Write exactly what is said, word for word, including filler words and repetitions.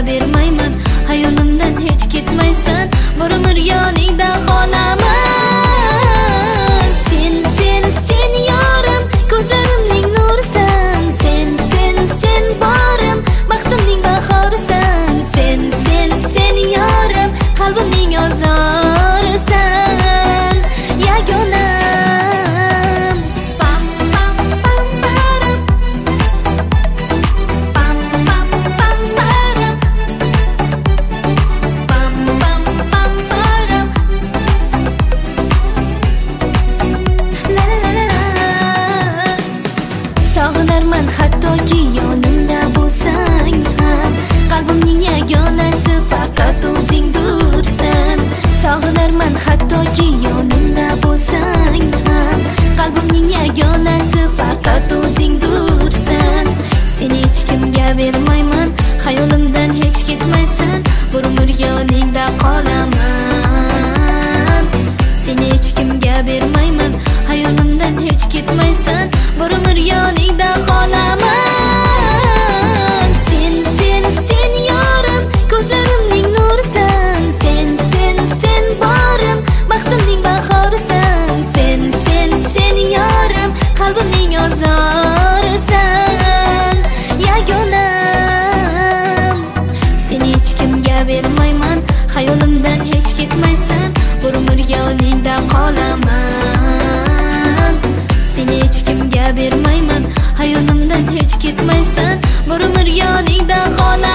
bermayman, hayolimdan hech ketmaysan, bir umr yoningda qolaman. Sen, sen, sen yorim, ko'zlarimning nurisan. Sen, sen, sen borim, baxtimning bahorisan. Sen, sen, sen yorim, qalbimning ozorisan, yagonam. Pam pam pam param, pam pam pam param, pam pam pam param, la la la la. Sog'inarman hattoki yonimda bo'lsang ham, qalbimning yagonasi faqat o'zingdursan. Sog'inarman hattoki yonimda bo'lsang ham, qalbimning yagonasi faqat o'zingdursan. Seni hech kimga bermayman, hayolimdan hech ketmaysan, bir umr yoningda qolaman. Seni hech kimga bermayman, hayolimdan hech ketmaysan, bir umr yoningda qolaman. Sen, sen, sen yorim, ko'zlarimning nurisan. Sen, sen, sen borim, baxtimning bahorisan. Sen, sen, sen yorim, qalbimning ozorisan, yagonam. Seni hech kimga bermayman, hayolimdan hech ketmaysan, bir umr yoningda qolaman. Seni hech kimga bermayman, hayolimdan hech ketmaysan, bir umr yoningda qolaman.